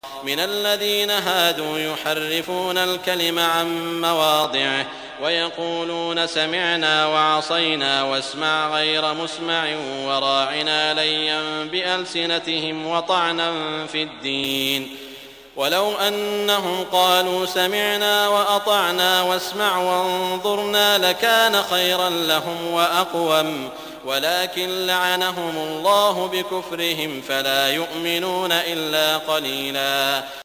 مِنَ الَّذِينَ هَادُوا يُحَرِّفُونَ الْكَلِمَ عَن مَّوَاضِعِهِ وَيَقُولُونَ سَمِعْنَا وَعَصَيْنَا وَاسْمَعْ غَيْرَ مُسْمَعٍ وَرَاعِنَا لَيًّا بِأَلْسِنَتِهِمْ وَطَعْنًا فِي الدِّينِ وَلَوْ أَنَّهُمْ قَالُوا سَمِعْنَا وَأَطَعْنَا وَاسْمَعْ وَانظُرْنَا لَكَانَ خَيْرًا لَّهُمْ وَأَقْوَمَ وَلَٰكِن لَّعَنَهُمُ اللَّهُ بِكُفْرِهِمْ فَلَا يُؤْمِنُونَ إِلَّا قَلِيلًا